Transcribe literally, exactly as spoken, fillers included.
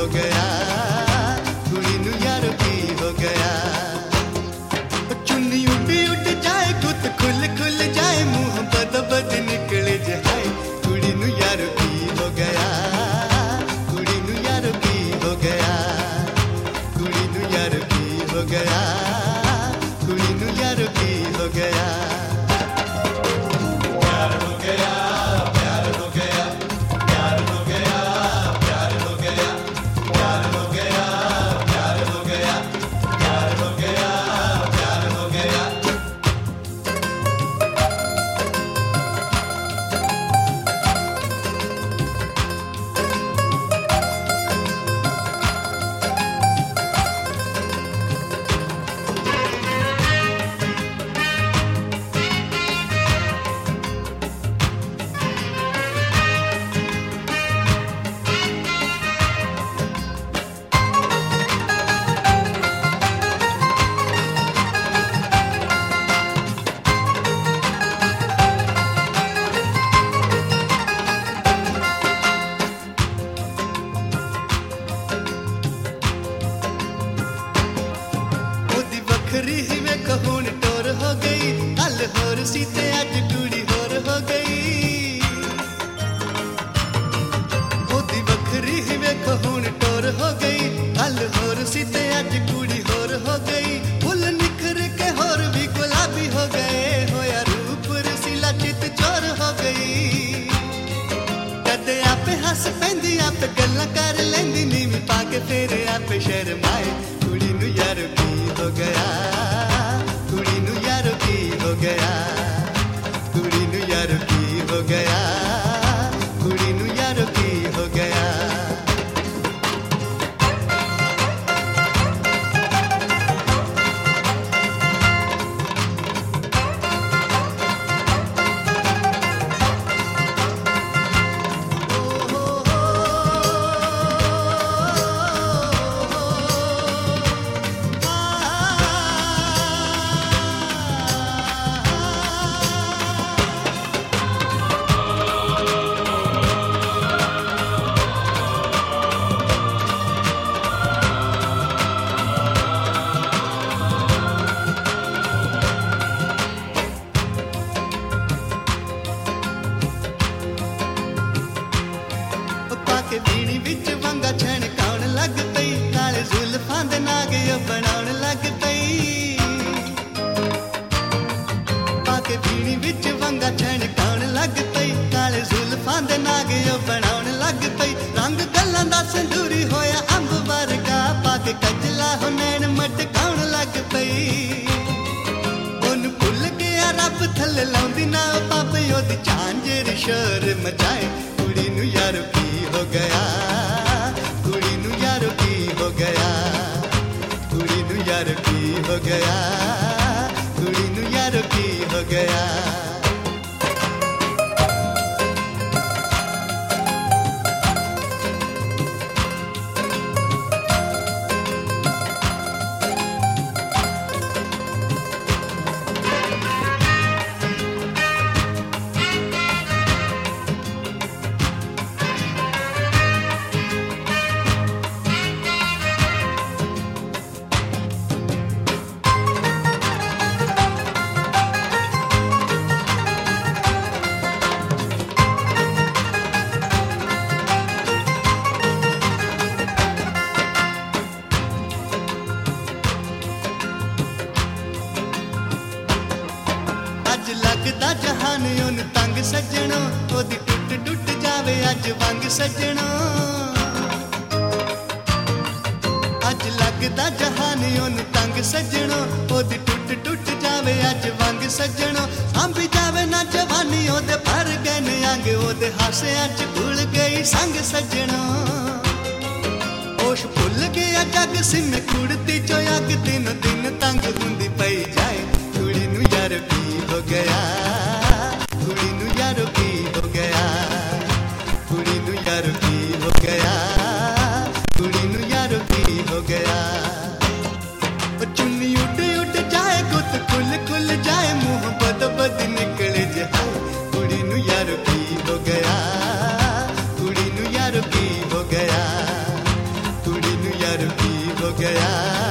हो गया, कुड़ी नू यार की हो गया। चुन्नी उड़ी उड़ जाए, गुत खुल खुल जाए, मुंह बद बद निकले जाए, कुड़ी नू यार की हो गया, कुड़ी नू यार की हो गया, कुड़ी नू यार की हो गया, कुड़ी नू यार की हो गया। प्यार हो गया, प्यार हो गया, प्यार हो गया, प्यार हो गया, प्यार हो गया, प्यार हो गया, प्यार हो गया, प्यार हो गया। ही वे कहून टोर हो गई, कल होर सी ते अज कुड़ी होर हो गई। ओदी बखरी ही वे कहून टोर हो गई, कल होर सी ते अज कुड़ी होर हो गई। फुल निखर के होर भी गुलाबी हो गए, होया रूप रसीला चित चोर हो गई। कदे आपे हस पैंदी, आपे गल्लां कर लैंदी, नीवी पा के फेर आपे शर्माए, कुड़ी नू यार की हो गया, कुड़ी नू यार की हो गया, कुड़ी नू यार की हो गया, कुड़ी नू यार की हो गया। के बीड़ी विच वंगा छणकाउण लग पई, काले जुल्फां दे नाग बनाउण लग पई। पाके बीड़ी विच वंगा छणकाउण लग पई, काले जुल्फां दे नाग बनाउण लग पई। रंग गल्लां दा संदूरी होया अंब वर्गा, पाके कजला हो नैन मटकाउण लग पई। ओनू भुल गया रब थल्ले लाउंदी ना पापे, ओदी झांझर शोर मचाए, कुड़ी नू यार की हो गया, कुड़ी नू यार की हो गया, कुड़ी नू यार की हो गया, कुड़ी नू यार की हो गया। अज लगदा जहान उन तंग सजणो, ओदी टुट टुट जावे अज वंग सजणो। अज लगदा जहान उन तंग सजणो, ओदी टुट टुट जावे अज वंग सजणो। सांभी जावे ना जवानी ओदे भर गए अंग, ओदे हासियां च भुल गई संग सजणो। होश भुल गया जग सिम कुड़ती चो अग, दिन दिन तंग हुंदी पई जाए, कुड़ी नू यार की हो गया, कुड़ी नू यार की हो गया, कुड़ी नू यार की हो गया, कुड़ी नू यार की हो गया। चुन्नी उड़ उड़ जाए, गुत खुल खुल जाए, मुंह बद बद निकले जाए, कुड़ी नू यार की हो गया, कुड़ी नू यार की हो गया, गया।